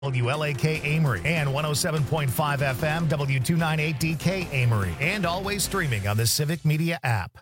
WLAK Amory and 107.5 FM W298DK Amory, and always streaming on the Civic Media app.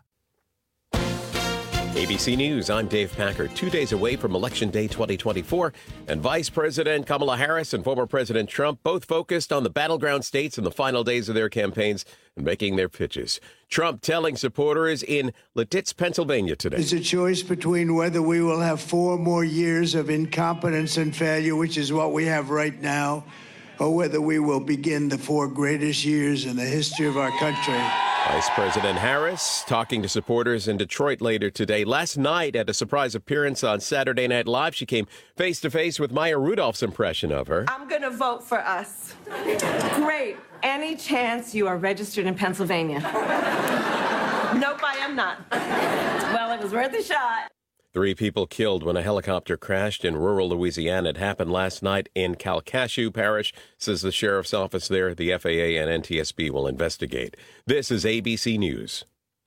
ABC News, I'm Dave Packer. 2 days away from Election Day 2024, and Vice President Kamala Harris and former President Trump both focused on the battleground states in the final days of their campaigns and making their pitches. Trump telling supporters in Lititz, Pennsylvania today. It's a choice between whether we will have 4 more years of incompetence and failure, which is what we have right now, or whether we will begin the 4 greatest years in the history of our country. Vice President Harris talking to supporters in Detroit later today. Last night at a surprise appearance on Saturday Night Live, she came face-to-face with Maya Rudolph's impression of her. I'm going to vote for us. Great. Any chance you are registered in Pennsylvania? Nope, I am not. Well, it was worth a shot. 3 people killed when a helicopter crashed in rural Louisiana. It happened last night in Calcasieu Parish, says the sheriff's office there. The FAA and NTSB will investigate. This is ABC News.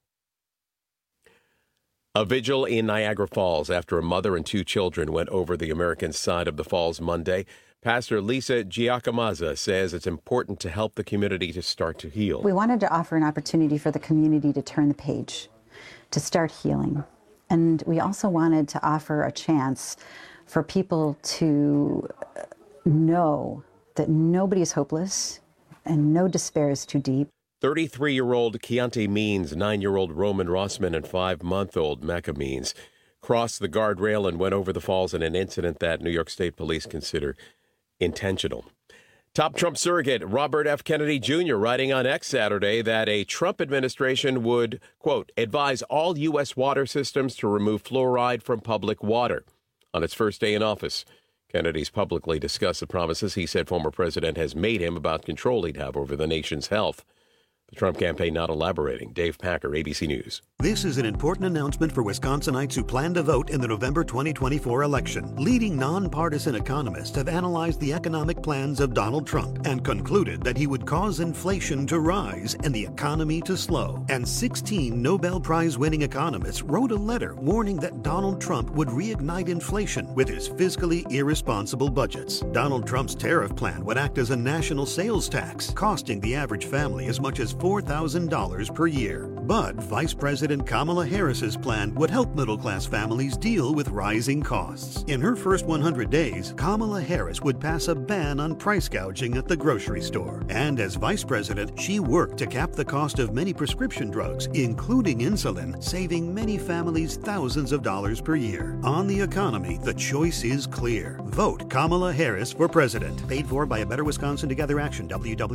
A vigil in Niagara Falls after a mother and 2 children went over the American side of the falls Monday. Pastor Lisa Giacomazza says it's important to help the community to start to heal. We wanted to offer an opportunity for the community to turn the page, to start healing. And we also wanted to offer a chance for people to know that nobody is hopeless and no despair is too deep. 33-year-old Keontae Means, 9-year-old Roman Rossman, and 5-month-old Mecca Means crossed the guardrail and went over the falls in an incident that New York State police consider intentional. Top Trump surrogate Robert F. Kennedy Jr. writing on X Saturday that a Trump administration would, quote, advise all U.S. water systems to remove fluoride from public water on its first day in office. Kennedy's publicly discussed the promises he said former president has made him about control he'd have over the nation's health. The Trump campaign not elaborating. Dave Packer, ABC News. This is an important announcement for Wisconsinites who plan to vote in the November 2024 election. Leading nonpartisan economists have analyzed the economic plans of Donald Trump and concluded that he would cause inflation to rise and the economy to slow. And 16 Nobel Prize-winning economists wrote a letter warning that Donald Trump would reignite inflation with his fiscally irresponsible budgets. Donald Trump's tariff plan would act as a national sales tax, costing the average family as much as $4,000 per year. But Vice President Kamala Harris's plan would help middle-class families deal with rising costs. In her first 100 days, Kamala Harris would pass a ban on price gouging at the grocery store. And as Vice President, she worked to cap the cost of many prescription drugs, including insulin, saving many families thousands of dollars per year. On the economy, the choice is clear. Vote Kamala Harris for president. Paid for by A Better Wisconsin Together Action,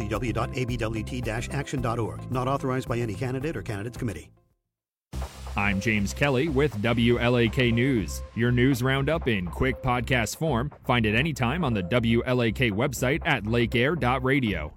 www.abwt-action.org. Not authorized by any candidate or candidates committee. I'm James Kelly with WLAK News. Your news roundup in quick podcast form. Find it anytime on the WLAK website at lakeair.radio.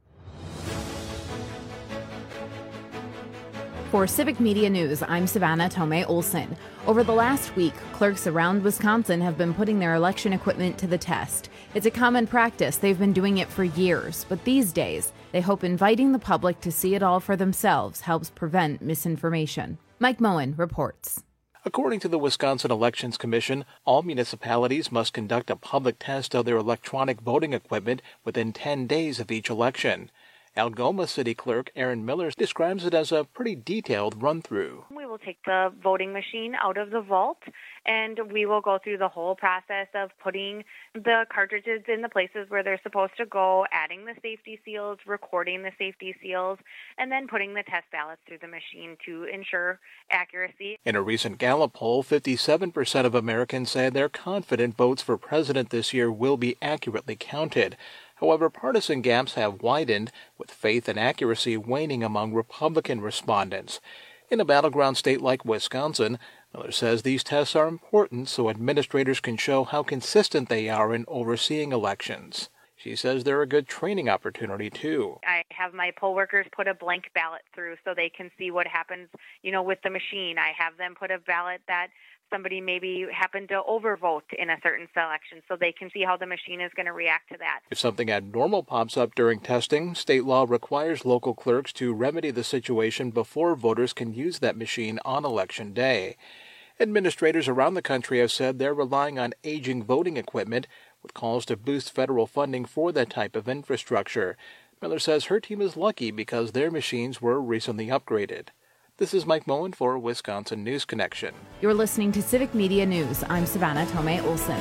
For Civic Media News, I'm Savannah Tomei Olson. Over the last week, clerks around Wisconsin have been putting their election equipment to the test. It's a common practice. They've been doing it for years. But these days, they hope inviting the public to see it all for themselves helps prevent misinformation. Mike Moen reports. According to the Wisconsin Elections Commission, all municipalities must conduct a public test of their electronic voting equipment within 10 days of each election. Algoma City Clerk Aaron Miller describes it as a pretty detailed run-through. We will take the voting machine out of the vault, and we will go through the whole process of putting the cartridges in the places where they're supposed to go, adding the safety seals, recording the safety seals, and then putting the test ballots through the machine to ensure accuracy. In a recent Gallup poll, 57% of Americans said they're confident votes for president this year will be accurately counted. However, partisan gaps have widened, with faith and accuracy waning among Republican respondents. In a battleground state like Wisconsin, Miller says these tests are important so administrators can show how consistent they are in overseeing elections. She says they're a good training opportunity, too. I have my poll workers put a blank ballot through so they can see what happens, with the machine. I have them put a ballot that somebody maybe happened to overvote in a certain selection so they can see how the machine is going to react to that. If something abnormal pops up during testing, state law requires local clerks to remedy the situation before voters can use that machine on Election Day. Administrators around the country have said they're relying on aging voting equipment, with calls to boost federal funding for that type of infrastructure. Miller says her team is lucky because their machines were recently upgraded. This is Mike Moen for Wisconsin News Connection. You're listening to Civic Media News. I'm Savannah Tomei Olson.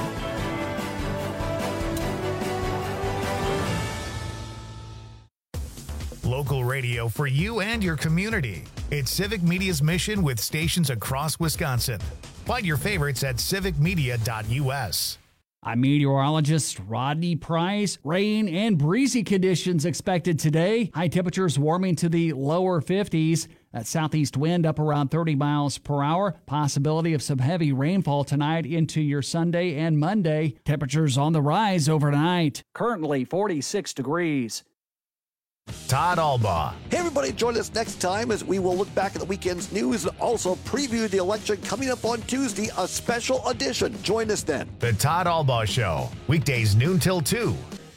Local radio for you and your community. It's Civic Media's mission with stations across Wisconsin. Find your favorites at civicmedia.us. I'm meteorologist Rodney Price. Rain and breezy conditions expected today. High temperatures warming to the lower 50s. That southeast wind up around 30 miles per hour. Possibility of some heavy rainfall tonight into your Sunday and Monday. Temperatures on the rise overnight. Currently 46 degrees. Todd Albaugh. Hey, everybody, join us next time as we will look back at the weekend's news and also preview the election coming up on Tuesday, a special edition. Join us then. The Todd Albaugh Show, weekdays noon till 2.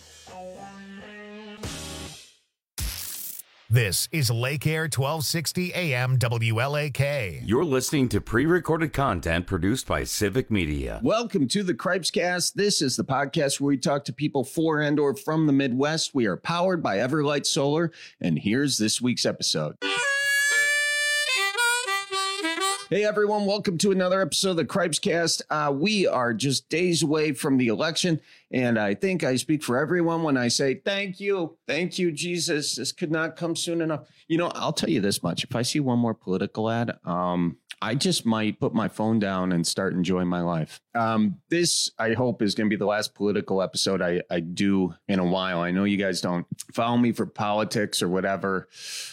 This is Lake Air 1260 AM WLAK. You're listening to pre-recorded content produced by Civic Media. Welcome to the Cripescast. This is the podcast where we talk to people for and or from the Midwest. We are powered by Everlight Solar, and here's this week's episode. Hey, everyone. Welcome to another episode of the Cripescast. We are just days away from the election, and I think I speak for everyone when I say thank you. Thank you, Jesus. This could not come soon enough. You know, I'll tell you this much. If I see one more political ad, I just might put my phone down and start enjoying my life. This, I hope, is going to be the last political episode I do in a while. I know you guys don't follow me for politics or whatever,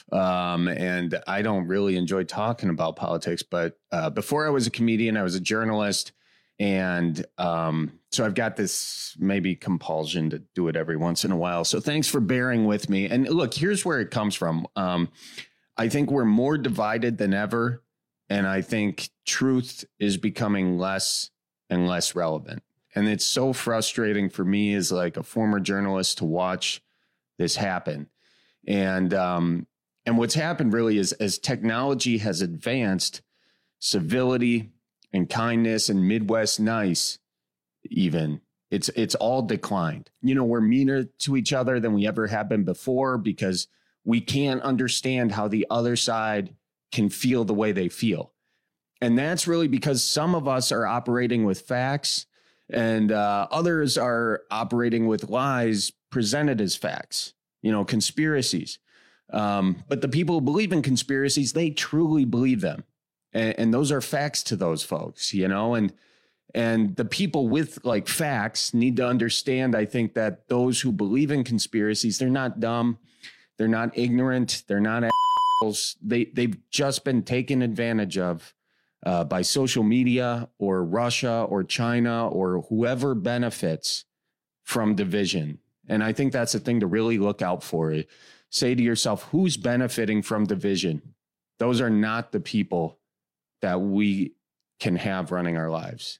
and I don't really enjoy talking about politics. But before I was a comedian, I was a journalist. And so I've got this maybe compulsion to do it every once in a while. So thanks for bearing with me. And look, here's where it comes from. I think we're more divided than ever. And I think truth is becoming less and less relevant. And it's so frustrating for me as like a former journalist to watch this happen. And what's happened really is as technology has advanced, civility and kindness and Midwest nice, even it's all declined. You know, we're meaner to each other than we ever have been before because we can't understand how the other side can feel the way they feel. And that's really because some of us are operating with facts and others are operating with lies presented as facts, you know, conspiracies. But the people who believe in conspiracies, they truly believe them. And those are facts to those folks, you know, and the people with like facts need to understand, I think, that those who believe in conspiracies, they're not dumb. They're not ignorant. They're not assholes. They've just been taken advantage of by social media or Russia or China or whoever benefits from division. And I think that's the thing to really look out for. Say to yourself, who's benefiting from division? Those are not the people that we can have running our lives.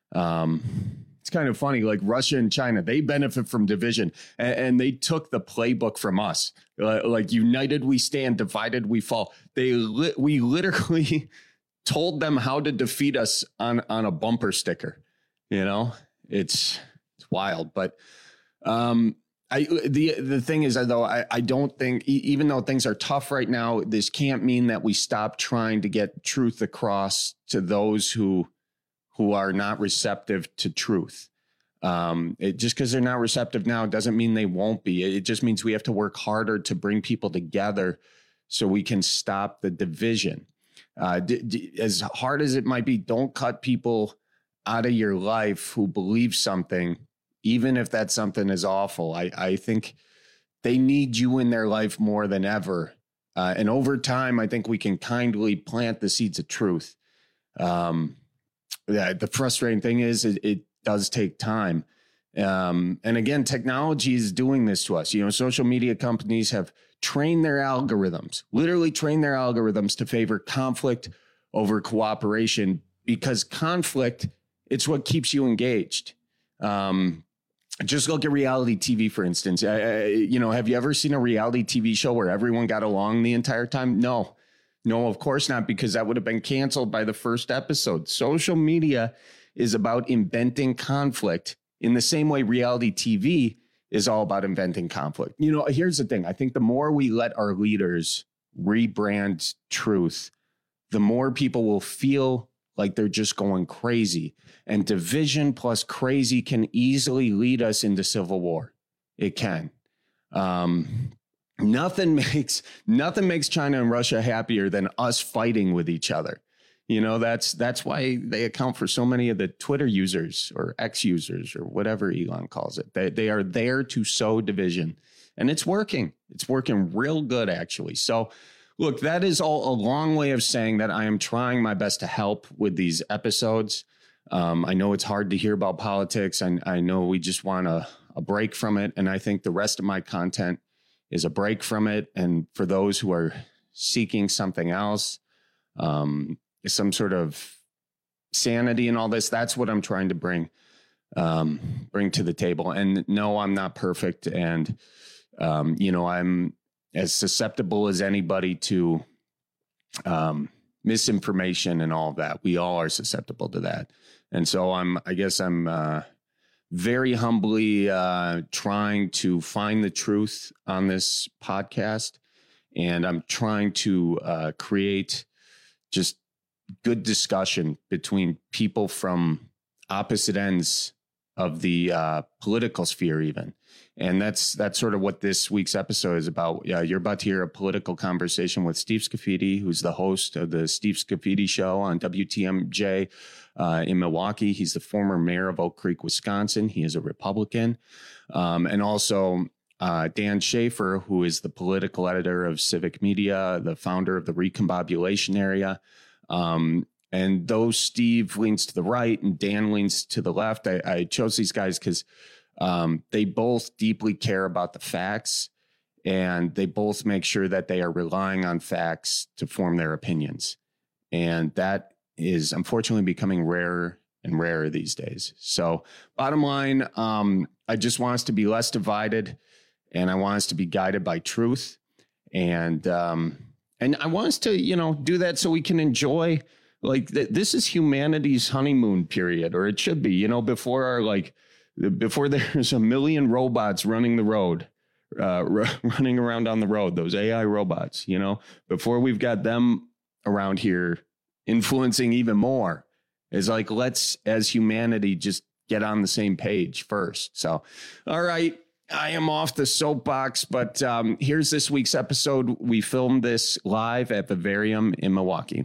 It's kind of funny, like Russia and China, they benefit from division and they took the playbook from us. Like united we stand, divided we fall. We literally told them how to defeat us on a bumper sticker. You know, it's wild. But the thing is, though, I don't think, even though things are tough right now, this can't mean that we stop trying to get truth across to those who are not receptive to truth. Just because they're not receptive now doesn't mean they won't be. It just means we have to work harder to bring people together so we can stop the division. As hard as it might be, don't cut people out of your life who believe something, even if that something is awful. I think they need you in their life more than ever. And over time, I think we can kindly plant the seeds of truth. The frustrating thing is it does take time. And again, technology is doing this to us. You know, social media companies have trained their algorithms, literally trained their algorithms to favor conflict over cooperation, because conflict, it's what keeps you engaged. Just look at reality TV, for instance. Have you ever seen a reality TV show where everyone got along the entire time? No, of course not, because that would have been canceled by the first episode. Social media is about inventing conflict in the same way reality TV is all about inventing conflict. You know, here's the thing. I think the more we let our leaders rebrand truth, the more people will feel like they're just going crazy. And division plus crazy can easily lead us into civil war. It can. Nothing makes China and Russia happier than us fighting with each other. You know, that's why they account for so many of the Twitter users or X users or whatever Elon calls it. They are there to sow division, and it's working. It's working real good, actually. So, look, that is all a long way of saying that I am trying my best to help with these episodes. I know it's hard to hear about politics. I know we just want a break from it, and I think the rest of my content is a break from it. And for those who are seeking something else, some sort of sanity and all this, that's what I'm trying to bring to the table. And no, I'm not perfect. And, you know, I'm as susceptible as anybody to misinformation and all of that. We all are susceptible to that. And so I guess I'm very humbly trying to find the truth on this podcast. And I'm trying to create just good discussion between people from opposite ends of the political sphere even. And that's sort of what this week's episode is about. You're about to hear a political conversation with Steve Scafidi, who's the host of the Steve Scafidi Show on WTMJ in Milwaukee. He's the former mayor of Oak Creek, Wisconsin. He is a Republican. And also Dan Schaefer, who is the political editor of Civic Media, the founder of the Recombobulation Area. And though Steve leans to the right and Dan leans to the left, I chose these guys because they both deeply care about the facts, and they both make sure that they are relying on facts to form their opinions. And that is unfortunately becoming rarer and rarer these days. So bottom line, I just want us to be less divided, and I want us to be guided by truth. And I want us to, you know, do that so we can enjoy, like, this is humanity's honeymoon period, or it should be, you know, before there's a million robots running the road, running around on the road, those AI robots, you know, before we've got them around here influencing even more. It's like, let's, as humanity, just get on the same page first. So, all right. I am off the soapbox, but here's this week's episode. We filmed this live at Vivarium in Milwaukee.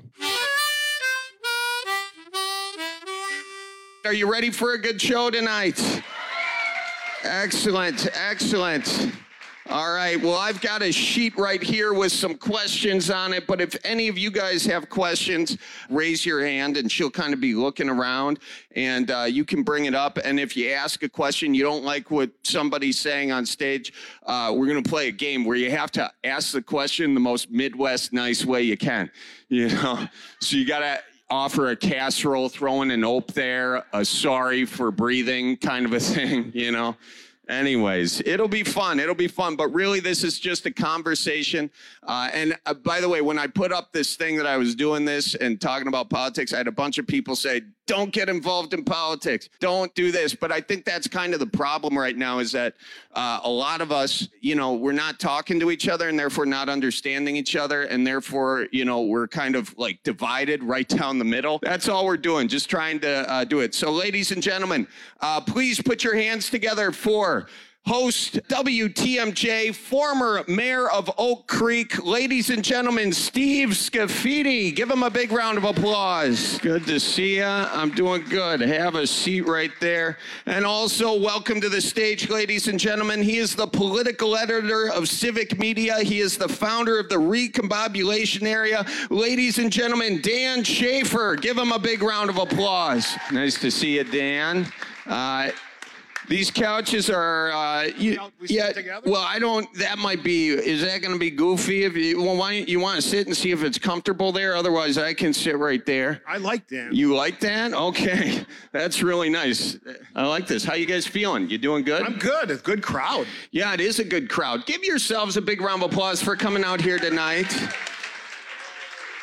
Are you ready for a good show tonight? Excellent, excellent. All right, well, I've got a sheet right here with some questions on it, but if any of you guys have questions, raise your hand and she'll kind of be looking around and you can bring it up. And if you ask a question, you don't like what somebody's saying on stage, we're going to play a game where you have to ask the question the most Midwest nice way you can, you know? So you got to offer a casserole, throwing an ope there, a sorry for breathing kind of a thing, you know? Anyways, it'll be fun. It'll be fun. But really, this is just a conversation. And by the way, when I put up this thing that I was doing this and talking about politics, I had a bunch of people say, don't get involved in politics. Don't do this. But I think that's kind of the problem right now is that a lot of us, you know, we're not talking to each other and therefore not understanding each other. And therefore, you know, we're kind of like divided right down the middle. That's all we're doing, just trying to do it. So ladies and gentlemen, please put your hands together for host WTMJ, former mayor of Oak Creek, ladies and gentlemen, Steve Scafidi. Give him a big round of applause. Good to see you. I'm doing good. Have a seat right there. And also welcome to the stage, ladies and gentlemen. He is the political editor of Civic Media. He is the founder of the Recombobulation Area. Ladies and gentlemen, Dan Schaefer. Give him a big round of applause. Nice to see you, Dan. These couches are, well, I don't, that might be, is that going to be goofy? If you, well, why don't you want to sit and see if it's comfortable there? Otherwise, I can sit right there. I like that. You like that? Okay. That's really nice. I like this. How you guys feeling? You doing good? I'm good. It's a good crowd. Yeah, it is a good crowd. Give yourselves a big round of applause for coming out here tonight.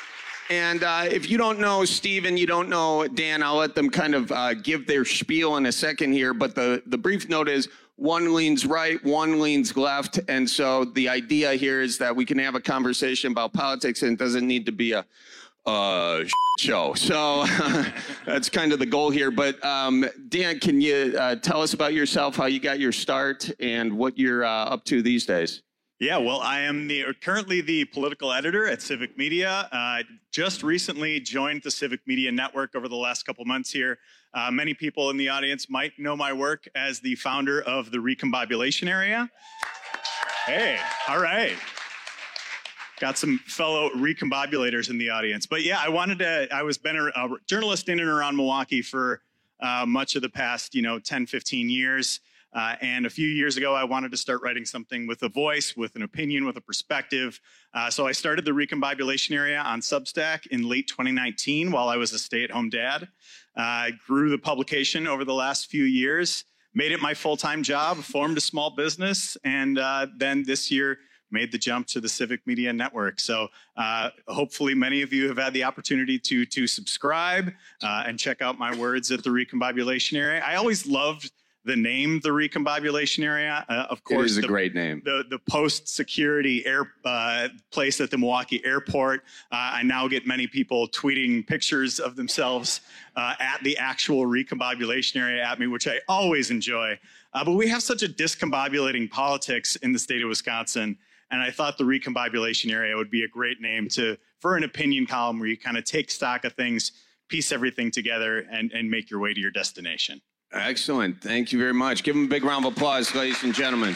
And if you don't know Steve and you don't know Dan, I'll let them kind of give their spiel in a second here. But the brief note is one leans right, one leans left. And so the idea here is that we can have a conversation about politics and it doesn't need to be a show. So that's kind of the goal here. But Dan, can you tell us about yourself, how you got your start and what you're up to these days? Yeah, well, I am currently the political editor at Civic Media. Just recently joined the Civic Media Network over the last couple months here. Many people in the audience might know my work as the founder of the Recombobulation Area. Hey, all right. Got some fellow recombobulators in the audience. But yeah, I was been a journalist in and around Milwaukee for much of the past, 10, 15 years. And a few years ago, I wanted to start writing something with a voice, with an opinion, with a perspective. So I started the Recombobulation Area on Substack in late 2019 while I was a stay-at-home dad. I grew the publication over the last few years, made it my full-time job, formed a small business, and then this year made the jump to the Civic Media Network. So hopefully many of you have had the opportunity to subscribe and check out my words at the Recombobulation Area. I always loved the name, the Recombobulation Area. Of course, it is a great name. The post-security place at the Milwaukee airport. I now get many people tweeting pictures of themselves at the actual Recombobulation Area at me, which I always enjoy. But we have such a discombobulating politics in the state of Wisconsin, and I thought the Recombobulation Area would be a great name for an opinion column where you kind of take stock of things, piece everything together, and make your way to your destination. Excellent. Thank you very much. Give them a big round of applause, ladies and gentlemen.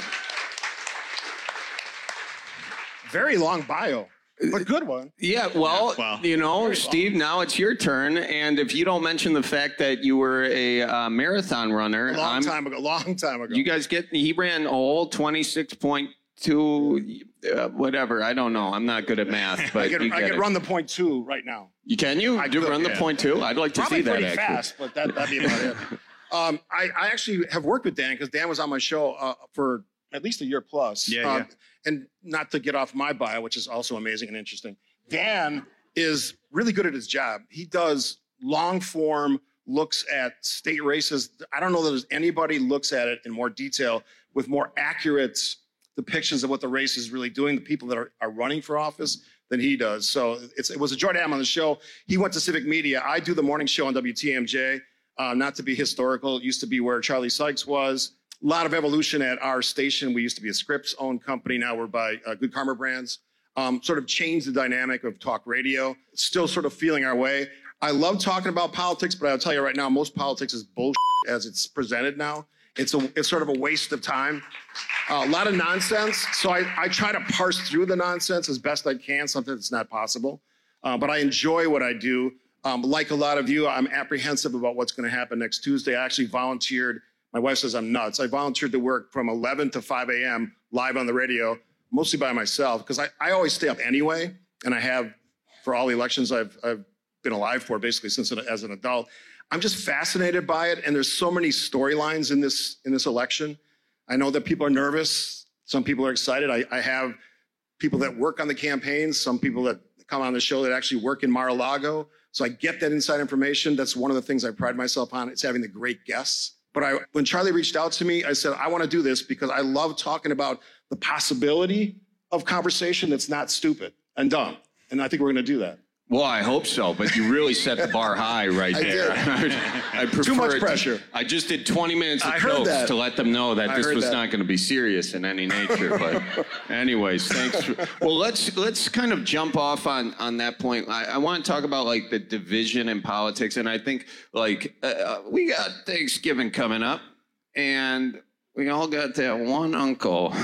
Very long bio, but good one. Yeah, well, Steve, now it's your turn. And if you don't mention the fact that you were a marathon runner. A long time ago. You guys he ran a whole 26.2, whatever. I don't know. I'm not good at math. But I could run the 0.2 right now. Can you? I do run the 0.2? I'd like to see that. Probably pretty fast, but that'd be about it. I actually have worked with Dan because Dan was on my show for at least a year plus. Yeah. And not to get off my bio, which is also amazing and interesting, Dan is really good at his job. He does long form looks at state races. I don't know that there's anybody looks at it in more detail with more accurate depictions of what the race is really doing, the people that are running for office, than he does. So it was a joy to have him on the show. He went to Civic Media. I do the morning show on WTMJ. Not to be historical, it used to be where Charlie Sykes was. A lot of evolution at our station. We used to be a Scripps-owned company. Now we're by Good Karma Brands. Sort of changed the dynamic of talk radio. Still sort of feeling our way. I love talking about politics, but I'll tell you right now, most politics is bullshit as it's presented now. It's sort of a waste of time. A lot of nonsense. So I try to parse through the nonsense as best I can. Sometimes it's not possible. But I enjoy what I do. Like a lot of you, I'm apprehensive about what's going to happen next Tuesday. I actually volunteered. My wife says I'm nuts. I volunteered to work from 11 to 5 a.m. live on the radio, mostly by myself, because I always stay up anyway, and I have for all the elections I've been alive for, basically since as an adult. I'm just fascinated by it, and there's so many storylines in this election. I know that people are nervous. Some people are excited. I have people that work on the campaigns, some people that come on the show that actually work in Mar-a-Lago. So I get that inside information. That's one of the things I pride myself on. It's having the great guests. But when Charlie reached out to me, I said, I want to do this because I love talking about the possibility of conversation that's not stupid and dumb. And I think we're going to do that. Well, I hope so, but you really set the bar high right there. I prefer too much pressure. I just did 20 minutes of jokes to let them know that this was not going to be serious in any nature. But anyways, thanks. Well, let's kind of jump off on that point. I want to talk about like the division in politics, and I think like we got Thanksgiving coming up, and we all got that one uncle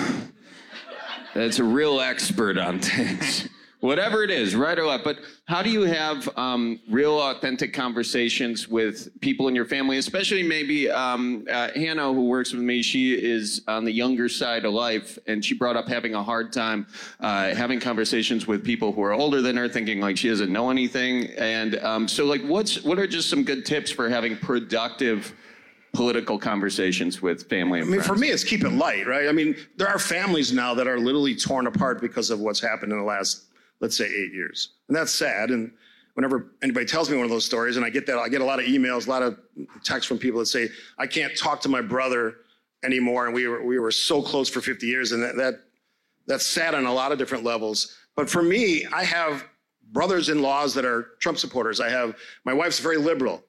that's a real expert on things. Whatever it is, right or left. But how do you have real, authentic conversations with people in your family, especially maybe Hannah, who works with me, she is on the younger side of life, and she brought up having a hard time having conversations with people who are older than her, thinking like she doesn't know anything. And so like what are just some good tips for having productive political conversations with family and friends? For me, it's keep it light, right? I mean, there are families now that are literally torn apart because of what's happened in the last, let's say, 8 years. And that's sad. And whenever anybody tells me one of those stories, and I get a lot of emails, a lot of texts from people that say, I can't talk to my brother anymore, and we were so close for 50 years, and that's sad on a lot of different levels. But for me, I have brothers-in-laws that are Trump supporters. My wife's very liberal.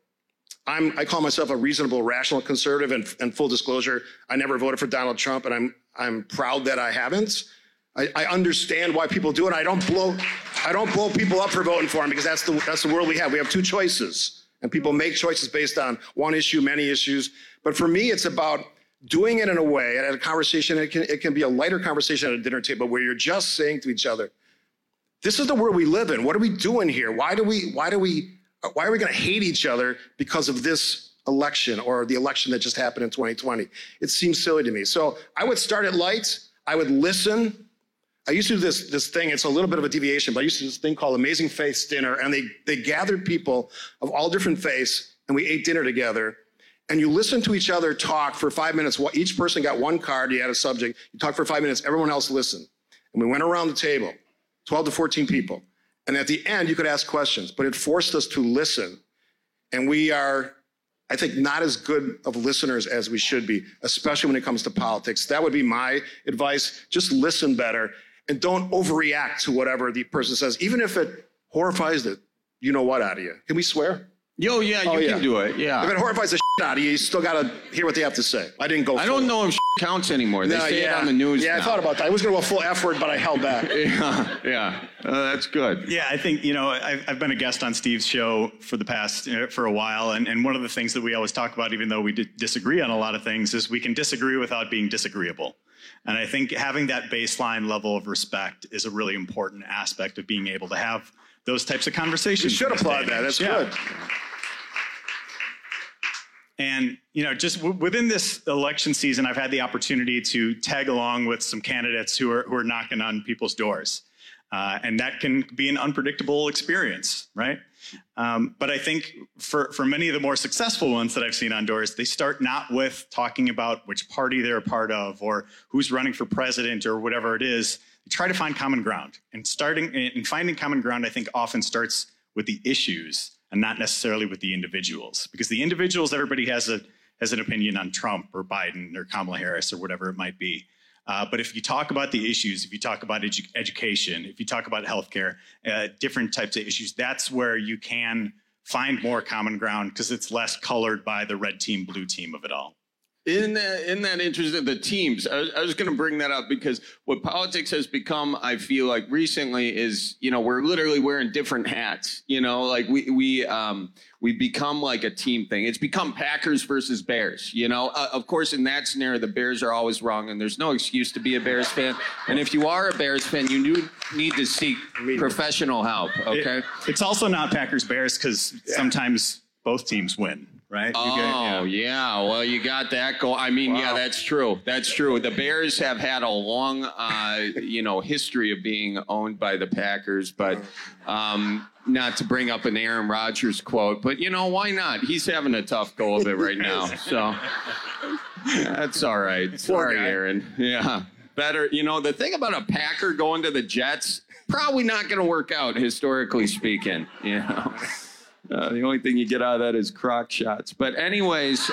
I call myself a reasonable, rational conservative, and full disclosure, I never voted for Donald Trump, and I'm proud that I haven't. I understand why people do it. I don't blow people up for voting for him, because that's the world we have. We have two choices, and people make choices based on one issue, many issues. But for me, it's about doing it in a way, at a conversation, it can be a lighter conversation at a dinner table where you're just saying to each other, this is the world we live in. What are we doing here? Why are we going to hate each other because of this election or the election that just happened in 2020? It seems silly to me. So I would start it light. I would listen. I used to do this thing. It's a little bit of a deviation, but I used to do this thing called Amazing Faiths Dinner, and they gathered people of all different faiths, and we ate dinner together. And you listen to each other talk for 5 minutes. Each person got one card. You had a subject. You talked for 5 minutes. Everyone else listened. And we went around the table, 12 to 14 people. And at the end, you could ask questions, but it forced us to listen. And we are, I think, not as good of listeners as we should be, especially when it comes to politics. That would be my advice. Just listen better and don't overreact to whatever the person says, even if it horrifies the you-know-what out of you. Can we swear? You can do it. Yeah. If it horrifies the shit out of you, you still got to hear what they have to say. I didn't go. I don't know if counts anymore. They say it on the news. Yeah, now. I thought about that. I was going to go full F word, but I held back. Yeah. That's good. Yeah, I think, I've been a guest on Steve's show for a while. And one of the things that we always talk about, even though we disagree on a lot of things, is we can disagree without being disagreeable. And I think having that baseline level of respect is a really important aspect of being able to have those types of conversations. You should applaud that. That's good. And, just within this election season, I've had the opportunity to tag along with some candidates who are knocking on people's doors. And that can be an unpredictable experience, right? But I think for many of the more successful ones that I've seen on doors, they start not with talking about which party they're a part of or who's running for president or whatever it is. They try to find common ground. And finding common ground, I think, often starts with the issues and not necessarily with the individuals. Because the individuals, everybody has an opinion on Trump or Biden or Kamala Harris or whatever it might be. But if you talk about the issues, if you talk about education, if you talk about healthcare, different types of issues, that's where you can find more common ground because it's less colored by the red team, blue team of it all. In that interest of the teams, I was going to bring that up because what politics has become, I feel like recently is, we're literally wearing different hats, like we become like a team thing. It's become Packers versus Bears, of course, in that scenario, the Bears are always wrong and there's no excuse to be a Bears fan. And if you are a Bears fan, you need to seek professional help. Okay. It's also not Packers Bears because sometimes both teams win. Right? Yeah. Well, you got that go. I mean, yeah, that's true. That's true. The Bears have had a long, history of being owned by the Packers, but not to bring up an Aaron Rodgers quote, but why not? He's having a tough go of it right now. So that's all right. Sorry, Aaron. Yeah. Better. The thing about a Packer going to the Jets, probably not going to work out historically speaking, The only thing you get out of that is crock shots. But anyways,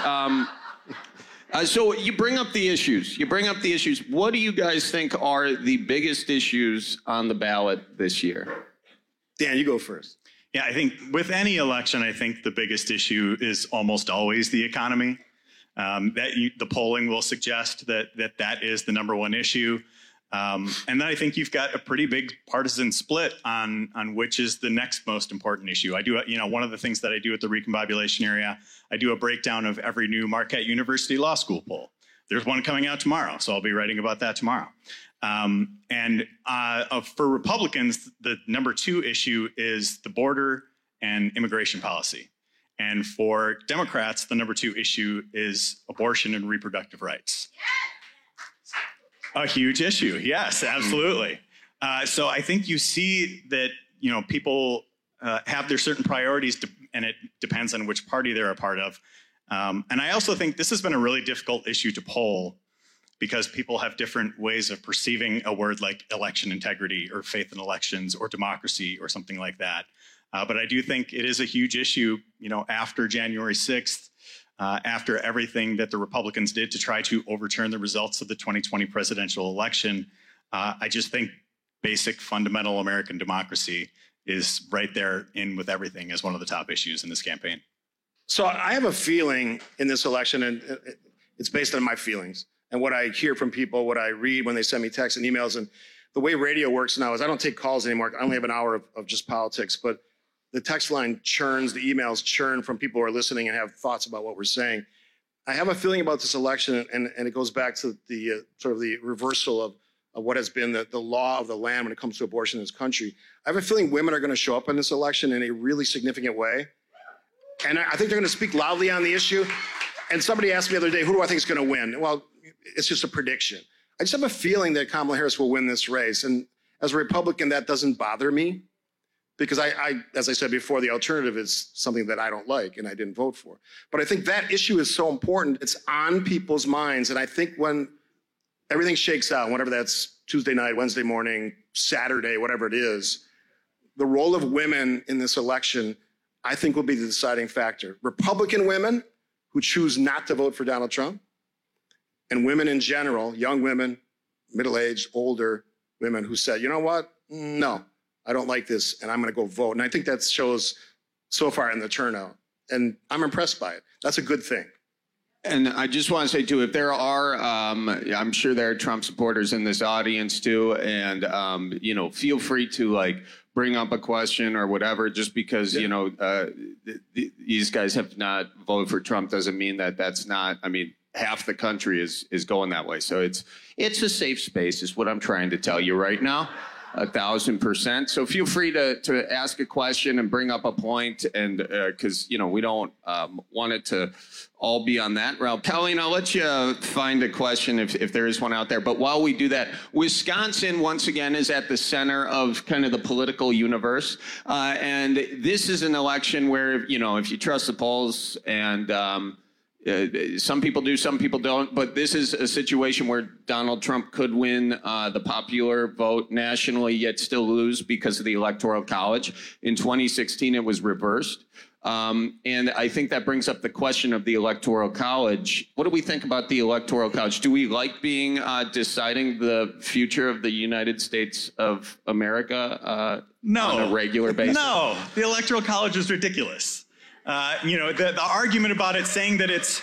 so you bring up the issues. What do you guys think are the biggest issues on the ballot this year? Dan, you go first. Yeah, I think with any election, I think the biggest issue is almost always the economy. The polling will suggest that is the number one issue. And then I think you've got a pretty big partisan split on which is the next most important issue. I do, one of the things that I do at the Recombobulation area, I do a breakdown of every new Marquette University Law School poll. There's one coming out tomorrow, so I'll be writing about that tomorrow. For Republicans, the number two issue is the border and immigration policy. And for Democrats, the number two issue is abortion and reproductive rights. A huge issue. Yes, absolutely. So I think you see that, people have their certain priorities and it depends on which party they're a part of. And I also think this has been a really difficult issue to poll because people have different ways of perceiving a word like election integrity or faith in elections or democracy or something like that. But I do think it is a huge issue, after January 6th, after everything that the Republicans did to try to overturn the results of the 2020 presidential election. I just think basic fundamental American democracy is right there in with everything as one of the top issues in this campaign. So I have a feeling in this election, and it's based on my feelings and what I hear from people, what I read when they send me texts and emails. And the way radio works now is I don't take calls anymore. I only have an hour of just politics, but the text line churns, the emails churn from people who are listening and have thoughts about what we're saying. I have a feeling about this election, and it goes back to the sort of the reversal of what has been the law of the land when it comes to abortion in this country. I have a feeling women are going to show up in this election in a really significant way. And I think they're going to speak loudly on the issue. And somebody asked me the other day, who do I think is going to win? Well, it's just a prediction. I just have a feeling that Kamala Harris will win this race. And as a Republican, that doesn't bother me because I, as I said before, the alternative is something that I don't like and I didn't vote for. But I think that issue is so important. It's on people's minds. And I think when everything shakes out, whatever that's Tuesday night, Wednesday morning, Saturday, whatever it is, the role of women in this election, I think, will be the deciding factor. Republican women who choose not to vote for Donald Trump, and women in general, young women, middle-aged, older women who said, you know what? No, I don't like this, and I'm going to go vote. And I think that shows so far in the turnout. And I'm impressed by it. That's a good thing. And I just want to say, too, if there are, I'm sure there are Trump supporters in this audience, too, and, feel free to, bring up a question or whatever, just because, these guys have not voted for Trump doesn't mean that that's not, half the country is going that way. So it's a safe space is what I'm trying to tell you right now. 1,000%. So feel free to ask a question and bring up a point, and because we don't want it to all be on that route. Colleen, I'll let you find a question if there is one out there. But while we do that, Wisconsin once again is at the center of kind of the political universe, and this is an election where if you trust the polls and some people do, some people don't, but this is a situation where Donald Trump could win the popular vote nationally, yet still lose because of the Electoral College. In 2016, it was reversed. And I think that brings up the question of the Electoral College. What do we think about the Electoral College? Do we like being deciding the future of the United States of America on a regular basis? No, the Electoral College is ridiculous. The argument about it saying that it's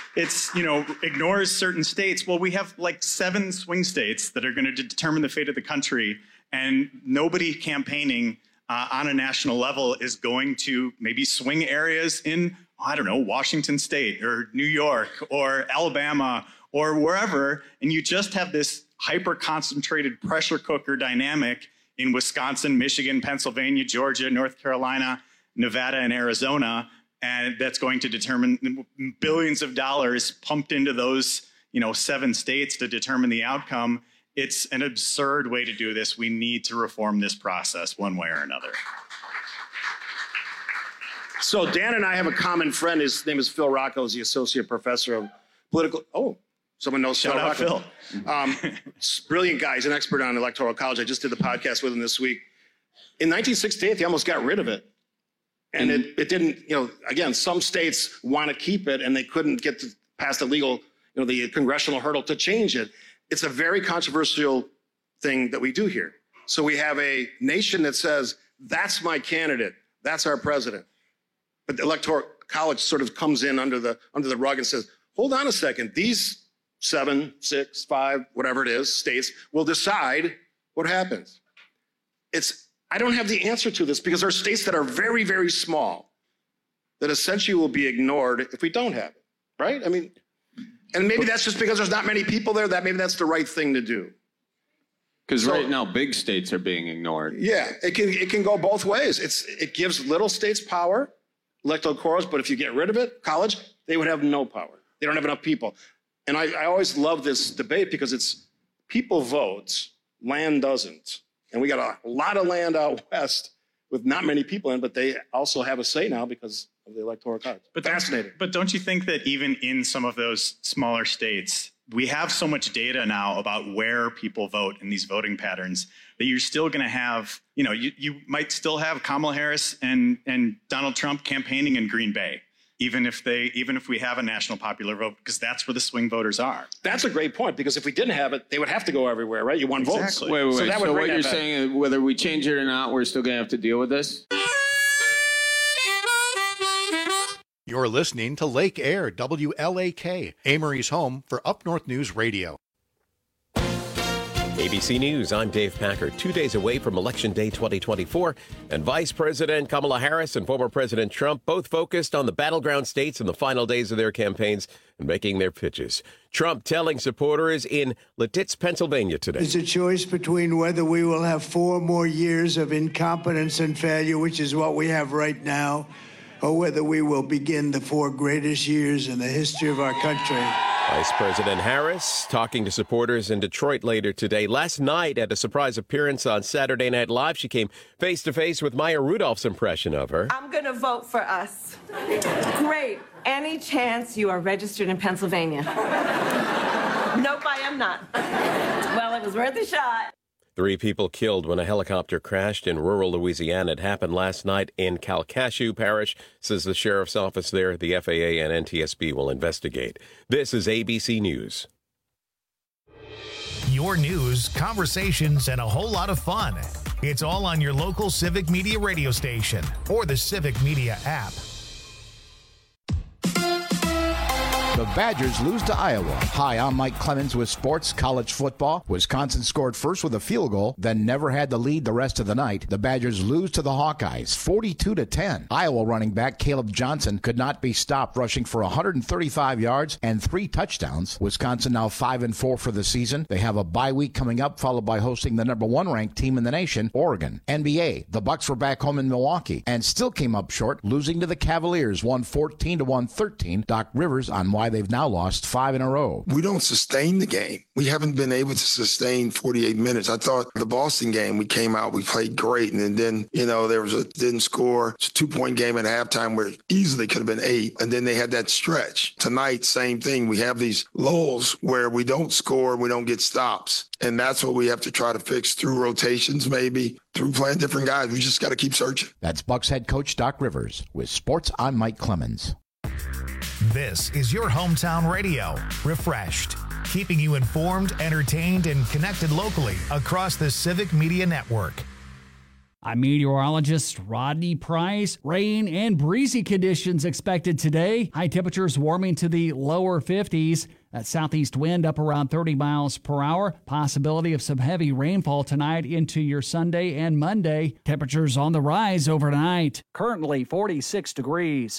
ignores certain states. Well, we have 7 swing states that are going to determine the fate of the country, and nobody campaigning on a national level is going to maybe swing areas in, Washington State or New York or Alabama or wherever. And you just have this hyper-concentrated pressure cooker dynamic in Wisconsin, Michigan, Pennsylvania, Georgia, North Carolina, Nevada, and Arizona, and that's going to determine billions of dollars pumped into those, 7 states to determine the outcome. It's an absurd way to do this. We need to reform this process one way or another. So Dan and I have a common friend. His name is Phil Rocco. He's the associate professor of political. Oh, someone knows Phil Rocco. Shout out Phil. Brilliant guy. He's an expert on Electoral College. I just did the podcast with him this week. In 1968, they almost got rid of it. And it didn't, again, some states want to keep it and they couldn't get past the legal, the congressional hurdle to change it. It's a very controversial thing that we do here. So we have a nation that says, that's my candidate, that's our president. But the Electoral College sort of comes in under the rug and says, hold on a second, these 7, 6, 5, whatever it is, states will decide what happens. I don't have the answer to this because there are states that are very, very small that essentially will be ignored if we don't have it, right? And maybe that's just because there's not many people there, maybe that's the right thing to do. Because right now, big states are being ignored. Yeah, it can go both ways. It gives little states power, electoral college, but if you get rid of it, college, they would have no power. They don't have enough people. And I always love this debate because it's people vote, land doesn't. And we got a lot of land out west with not many people in, but they also have a say now because of the Electoral College. Fascinating. But don't you think that even in some of those smaller states, we have so much data now about where people vote in these voting patterns that you're still going to have, you might still have Kamala Harris and Donald Trump campaigning in Green Bay, even if we have a national popular vote, because that's where the swing voters are. That's a great point, because if we didn't have it, they would have to go everywhere, right? You want votes. Wait. So, that would what you're saying, whether we change it or not, we're still going to have to deal with this? You're listening to Lake Air, WLAK, Amory's home for Up North News Radio. ABC News, I'm Dave Packer. 2 days away from Election Day 2024, and Vice President Kamala Harris and former President Trump both focused on the battleground states in the final days of their campaigns and making their pitches. Trump telling supporters in Lititz, Pennsylvania today. It's a choice between whether we will have 4 more years of incompetence and failure, which is what we have right now, or whether we will begin the 4 greatest years in the history of our country. Vice President Harris talking to supporters in Detroit later today. Last night at a surprise appearance on Saturday Night Live, she came face-to-face with Maya Rudolph's impression of her. I'm going to vote for us. Great. Any chance you are registered in Pennsylvania? Nope, I am not. Well, it was worth a shot. 3 people killed when a helicopter crashed in rural Louisiana. It happened last night in Calcasieu Parish, says the sheriff's office there. The FAA and NTSB will investigate. This is ABC News. Your news, conversations, and a whole lot of fun. It's all on your local Civic Media radio station or the Civic Media app. The Badgers lose to Iowa. Hi, I'm Mike Clemens with Sports College Football. Wisconsin scored first with a field goal, then never had the lead the rest of the night. The Badgers lose to the Hawkeyes, 42-10. Iowa running back Caleb Johnson could not be stopped, rushing for 135 yards and 3 touchdowns. Wisconsin now 5-4 for the season. They have a bye week coming up, followed by hosting the number 1 ranked team in the nation, Oregon. NBA, the Bucks were back home in Milwaukee and still came up short, losing to the Cavaliers, 114-113. Doc Rivers on why they've now lost 5 in a row. We don't sustain the game. We haven't been able to sustain 48 minutes. I thought the Boston game, we came out, we played great. And then, there was didn't score. It's a 2-point game at halftime where it easily could have been 8. And then they had that stretch. Tonight, same thing. We have these lulls where we don't score, we don't get stops. And that's what we have to try to fix through rotations, maybe through playing different guys. We just got to keep searching. That's Bucks head coach Doc Rivers. With Sports, I'm Mike Clemens. This is your hometown radio, refreshed, keeping you informed, entertained, and connected locally across the Civic Media Network. I'm meteorologist Rodney Price. Rain and breezy conditions expected today. High temperatures warming to the lower 50s. That southeast wind up around 30 miles per hour. Possibility of some heavy rainfall tonight into your Sunday and Monday. Temperatures on the rise overnight. Currently 46 degrees.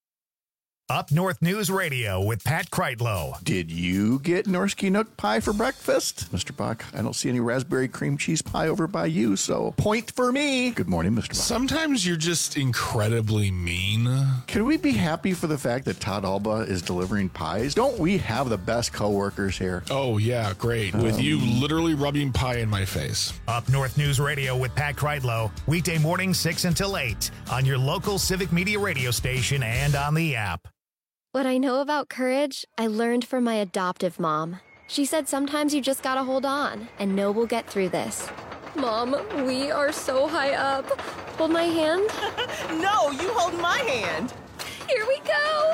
Up North News Radio with Pat Kreitlow. Did you get Norsky Nook pie for breakfast? Mr. Bach, I don't see any raspberry cream cheese pie over by you, so point for me. Good morning, Mr. Bach. Sometimes you're just incredibly mean. Can we be happy for the fact that Todd Alba is delivering pies? Don't we have the best coworkers here? Oh, yeah, great. With you literally rubbing pie in my face. Up North News Radio with Pat Kreitlow. Weekday morning 6 until 8 on your local Civic Media radio station and on the app. What I know about courage, I learned from my adoptive mom. She said sometimes you just gotta hold on and know we'll get through this. Mom, we are so high up. Hold my hand. No, you hold my hand. Here we go.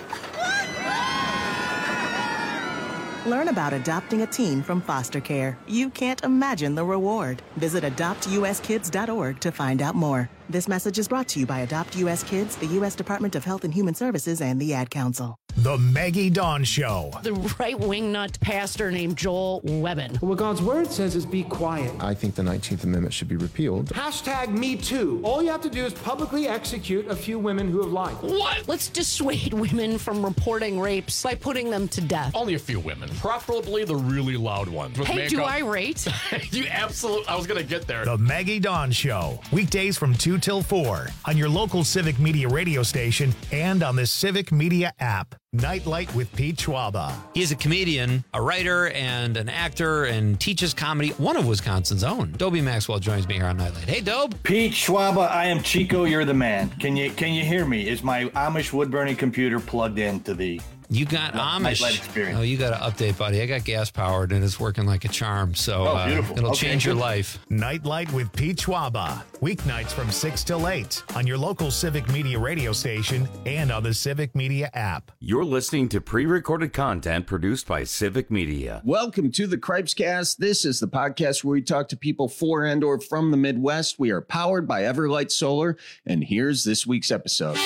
Learn about adopting a teen from foster care. You can't imagine the reward. Visit adoptuskids.org to find out more. This message is brought to you by Adopt U.S. Kids, the U.S. Department of Health and Human Services, and the Ad Council. The Maggie Dawn Show. The right-wing nut pastor named Joel Webbin. What God's word says is be quiet. I think the 19th Amendment should be repealed. #MeToo. All you have to do is publicly execute a few women who have lied. What? Let's dissuade women from reporting rapes by putting them to death. Only a few women, preferably the really loud ones. Hey, makeup. Do I rate? You absolutely, I was going to get there. The Maggie Dawn Show. Weekdays from 2 till 4 on your local Civic Media radio station and on the Civic Media app. Nightlight with Pete Schwaba. He is a comedian, a writer, and an actor, and teaches comedy. One of Wisconsin's own. Dobie Maxwell joins me here on Nightlight. Hey, Dobe. Pete Schwaba, I am Chico. You're the man. Can you hear me? Is my Amish wood burning computer plugged into the? You got Amish. Nightlight experience. Oh, you got to update, buddy. I got gas powered and it's working like a charm. So it'll change your life. Nightlight with Pete Schwaba. Weeknights from 6 till 8 on your local Civic Media radio station and on the Civic Media app. You're listening to pre-recorded content produced by Civic Media. Welcome to the Cripescast. This is the podcast where we talk to people for and or from the Midwest. We are powered by Everlight Solar. And here's this week's episode.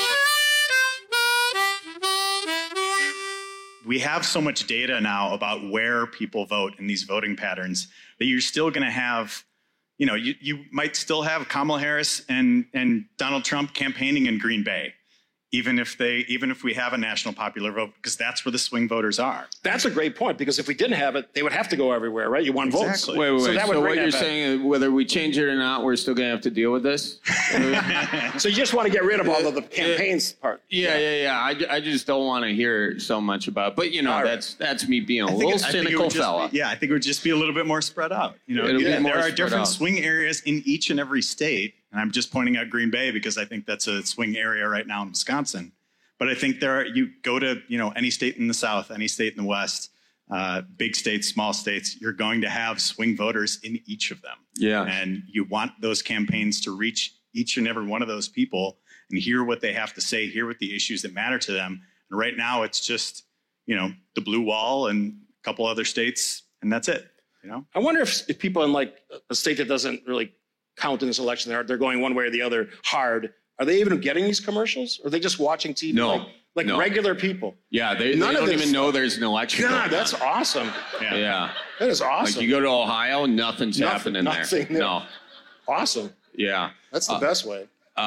We have so much data now about where people vote in these voting patterns that you're still going to have, you might still have Kamala Harris and Donald Trump campaigning in Green Bay, even if we have a national popular vote, because that's where the swing voters are. That's a great point, because if we didn't have it, they would have to go everywhere, right? You want votes. Wait. So what you're saying is whether we change it or not, we're still going to have to deal with this? So you just want to get rid of all of the campaigns part. Yeah. I just don't want to hear so much about it. But, that's me being a little cynical fella. I think it would just be a little bit more spread out. There are different swing areas in each and every state. And I'm just pointing out Green Bay because I think that's a swing area right now in Wisconsin. But I think you go to, any state in the South, any state in the West, big states, small states, you're going to have swing voters in each of them. Yeah. And you want those campaigns to reach each and every one of those people and hear what they have to say, hear what the issues that matter to them. And right now it's just, the blue wall and a couple other states, and that's it. I wonder if people in like a state that doesn't really count in this election, they're going one way or the other hard. Are they even getting these commercials? Or are they just watching TV? No. Like regular people? Yeah, they don't even know there's an election. God, that's awesome. Yeah. That is awesome. Like you go to Ohio, nothing's happening there. No. Awesome. Yeah. That's the best way.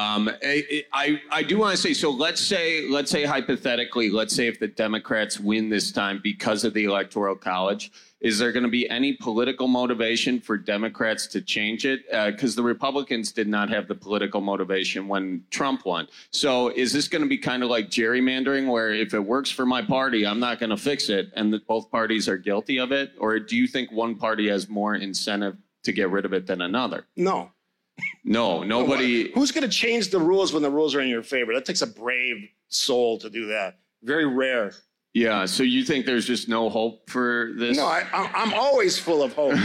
I do want to say, so let's say hypothetically, let's say if the Democrats win this time because of the Electoral College, is there going to be any political motivation for Democrats to change it? Because the Republicans did not have the political motivation when Trump won. So is this going to be kind of like gerrymandering, where if it works for my party, I'm not going to fix it, and that both parties are guilty of it? Or do you think one party has more incentive to get rid of it than another? No. No, nobody. Who's going to change the rules when the rules are in your favor? That takes a brave soul to do that. Very rare. Yeah, so you think there's just no hope for this? No, I'm always full of hope.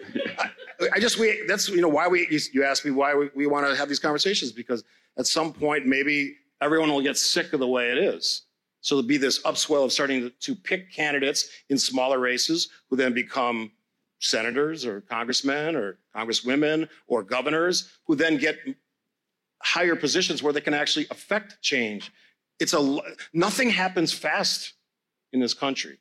That's why you asked me why we want to have these conversations, because at some point maybe everyone will get sick of the way it is. So there'll be this upswell of starting to pick candidates in smaller races who then become senators or congressmen or congresswomen or governors, who then get higher positions where they can actually affect change. Nothing happens fast in this country.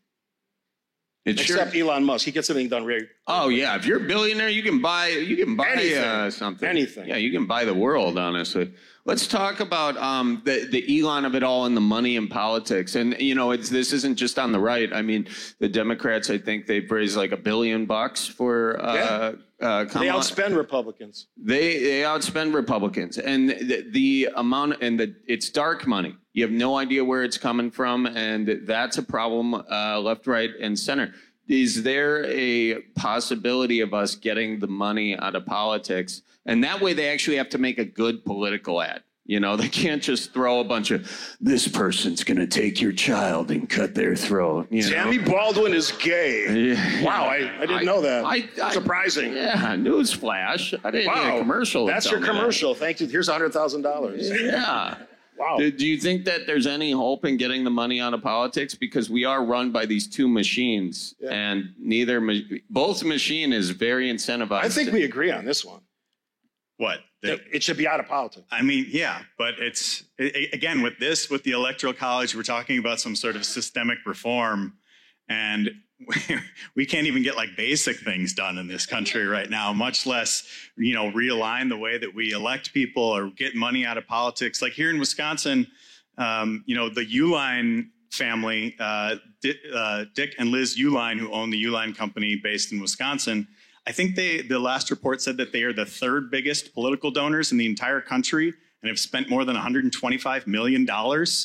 Except Elon Musk. He gets everything done right. Oh yeah, if you're a billionaire, you can buy anything. Something. Anything. Yeah, you can buy the world, honestly. Let's talk about the Elon of it all and the money in politics. And this isn't just on the right. I mean, the Democrats, I think they've raised like $1 billion for they outspend Republicans. They outspend Republicans, and the amount it's dark money. You have no idea where it's coming from, and that's a problem. Left, right, and center. Is there a possibility of us getting the money out of politics? And that way, they actually have to make a good political ad. They can't just throw a bunch of, this person's going to take your child and cut their throat. Tammy Baldwin is gay. Yeah. Wow, I didn't know that. Surprising. Yeah, newsflash. I didn't need a commercial. That's your commercial. Thank you. Here's $100,000. Yeah. Wow. Do you think that there's any hope in getting the money out of politics? Because we are run by these two machines, and both machine is very incentivized. I think we agree on this one. What? It should be out of politics. I mean, yeah, but again, with the Electoral College, we're talking about some sort of systemic reform, and we can't even get like basic things done in this country right now, much less, realign the way that we elect people or get money out of politics. Like here in Wisconsin, the Uline family, Dick and Liz Uline, who own the Uline company based in Wisconsin, I think the last report said that they are the third biggest political donors in the entire country and have spent more than $125 million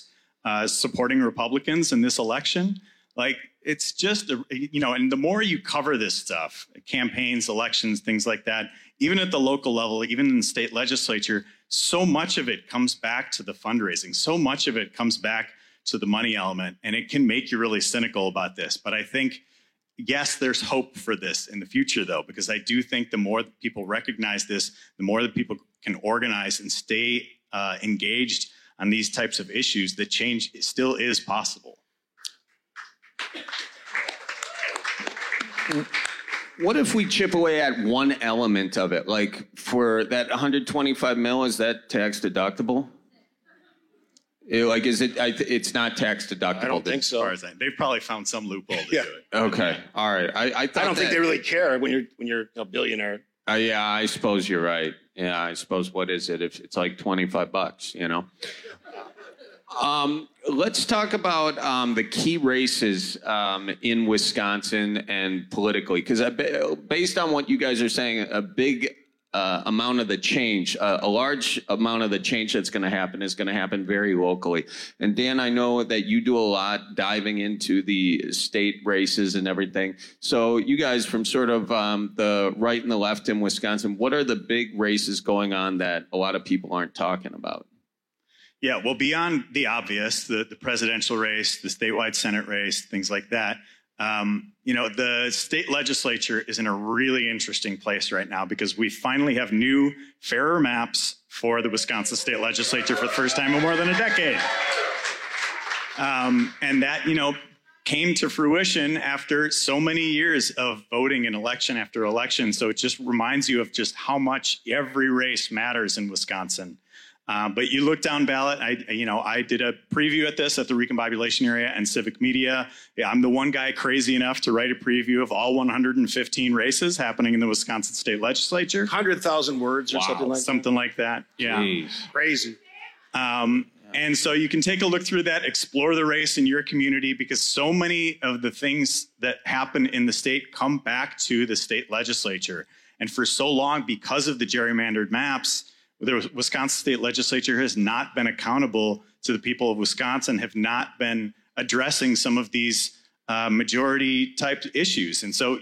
supporting Republicans in this election. Like, it's just, and the more you cover this stuff, campaigns, elections, things like that, even at the local level, even in the state legislature, so much of it comes back to the fundraising. So much of it comes back to the money element, and it can make you really cynical about this. But I think, yes, there's hope for this in the future, though, because I do think the more that people recognize this, the more that people can organize and stay engaged on these types of issues, the change still is possible. What if we chip away at one element of it? Like, for that 125 mil, is that tax deductible? It's not tax deductible. I don't think so. As far as they've probably found some loophole to do it. Okay. All right. I don't think they really care when you're a billionaire. Yeah, I suppose you're right. Yeah, I suppose, what is it? If it's like $25, you know? Let's talk about the key races in Wisconsin and politically, because based on what you guys are saying, a big amount of the change, a large amount of the change that's going to happen is going to happen very locally. And Dan, I know that you do a lot diving into the state races and everything. So you guys from sort of the right and the left in Wisconsin, what are the big races going on that a lot of people aren't talking about? Yeah, well, beyond the obvious, the presidential race, the statewide Senate race, things like that, the state legislature is in a really interesting place right now because we finally have new, fairer maps for the Wisconsin state legislature for the first time in more than a decade. And that, came to fruition after so many years of voting in election after election. So it just reminds you of just how much every race matters in Wisconsin. But you look down ballot, I did a preview at this at the Recombobulation area and Civic Media. Yeah, I'm the one guy crazy enough to write a preview of all 115 races happening in the Wisconsin state legislature. 100,000 words or something like that. Something like that, yeah. Jeez. Crazy. And so you can take a look through that, explore the race in your community, because so many of the things that happen in the state come back to the state legislature. And for so long, because of the gerrymandered maps, the Wisconsin state legislature has not been accountable to the people of Wisconsin, have not been addressing some of these majority type issues. And so,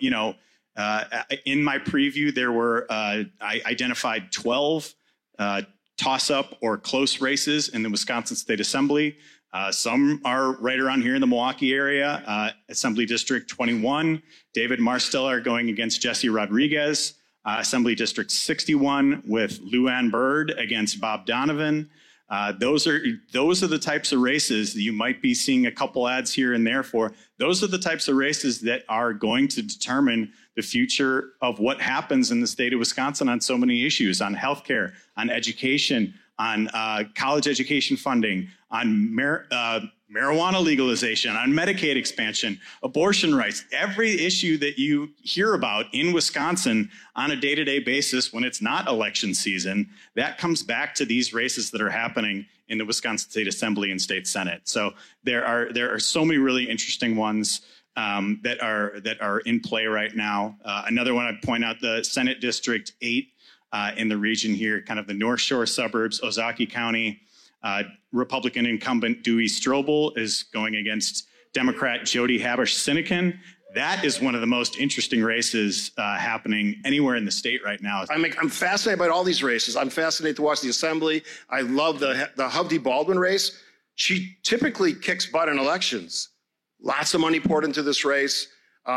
in my preview, there were, I identified 12 toss-up or close races in the Wisconsin State Assembly. Some are right around here in the Milwaukee area. Assembly District 21, David Marsteller going against Jesse Rodriguez. Assembly District 61 with Lou Ann Bird against Bob Donovan. Those are the types of races that you might be seeing a couple ads here and there for. Those are the types of races that are going to determine the future of what happens in the state of Wisconsin on so many issues, on healthcare, on education, on college education funding, on marijuana legalization, on Medicaid expansion, abortion rights, every issue that you hear about in Wisconsin on a day-to-day basis when it's not election season, that comes back to these races that are happening in the Wisconsin State Assembly and State Senate. So there are so many really interesting ones that are in play right now. Another one I'd point out, the Senate District 8 in the region here, kind of the North Shore suburbs, Ozaukee County. Republican incumbent Dewey Strobel is going against Democrat Jody Habush-Sinekin. That is one of the most interesting races happening anywhere in the state right now. I'm fascinated by all these races. I'm fascinated to watch the Assembly. I love the Hovde Baldwin race. She typically kicks butt in elections. Lots of money poured into this race.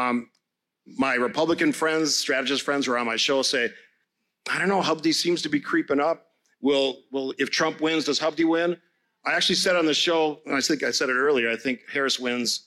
My Republican friends, strategist friends who are on my show say, I don't know, Hovde seems to be creeping up. Will if Trump wins, does Hovde win? I actually said on the show, and I think I said it earlier, I think Harris wins.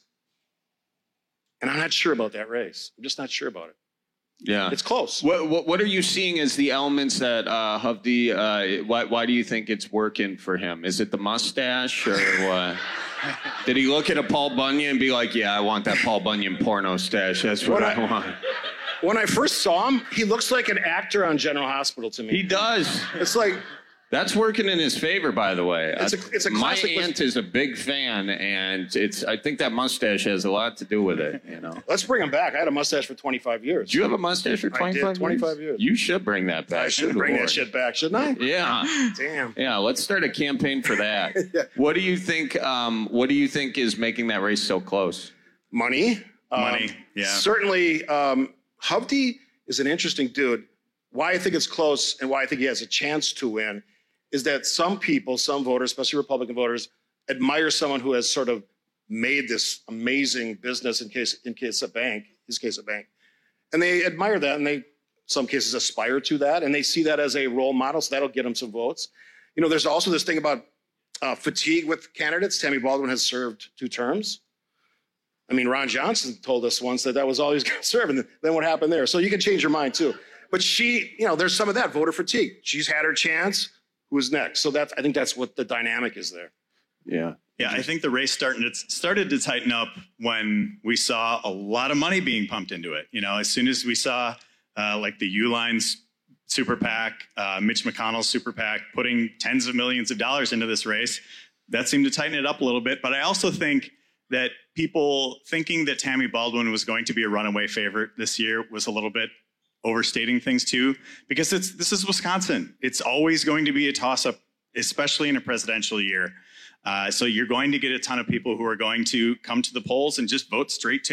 And I'm not sure about that race. I'm just not sure about it. Yeah. It's close. What are you seeing as the elements that Hovde, why do you think it's working for him? Is it the mustache or what? Did he look at a Paul Bunyan and be like, yeah, I want that Paul Bunyan porno stash. That's what I want. When I first saw him, he looks like an actor on General Hospital to me. He does. It's like, That's working in his favor, by the way. It's a My classic. aunt is a big fan, and I think that mustache has a lot to do with it. Let's bring him back. I had a mustache for 25 years. Do you have a mustache for 25 I did, 25 years? You should bring that back. I should Good bring Lord. that shit back, shouldn't I? Yeah. Damn. Yeah. Let's start a campaign for that. Yeah. What do you think? What do you think is making that race so close? Money. Yeah. Certainly, Hovde is an interesting dude. Why I think it's close and why I think he has a chance to win is that some people, some voters, especially Republican voters, admire someone who has sort of made this amazing business in his case a bank. And they admire that, and they, in some cases, aspire to that, and they see that as a role model, so that'll get them some votes. There's also this thing about fatigue with candidates. Tammy Baldwin has served 2 terms. I mean, Ron Johnson told us once that was all he was going to serve, and then what happened there? So you can change your mind, too. But she, there's some of that, voter fatigue. She's had her chance. Who's next? So I think that's what the dynamic is there. Yeah. Yeah, I think the race started to tighten up when we saw a lot of money being pumped into it. As soon as we saw like the Uline's super PAC, Mitch McConnell's super PAC putting tens of millions of dollars into this race, that seemed to tighten it up a little bit. But I also think that people thinking that Tammy Baldwin was going to be a runaway favorite this year was a little bit overstating things too, because this is Wisconsin. It's always going to be a toss-up, especially in a presidential year. So you're going to get a ton of people who are going to come to the polls and just vote straight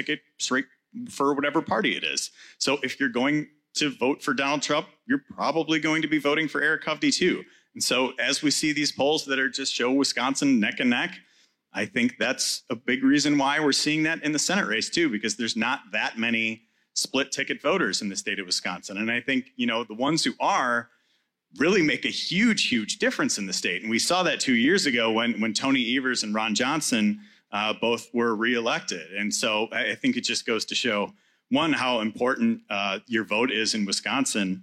for whatever party it is. So if you're going to vote for Donald Trump, you're probably going to be voting for Eric Hovde too. And so as we see these polls that are just show Wisconsin neck and neck, I think that's a big reason why we're seeing that in the Senate race too, because there's not that many split ticket voters in the state of Wisconsin. And I think, the ones who are really make a huge, huge difference in the state. And we saw that 2 years ago when Tony Evers and Ron Johnson both were reelected. And so I think it just goes to show, one, how important your vote is in Wisconsin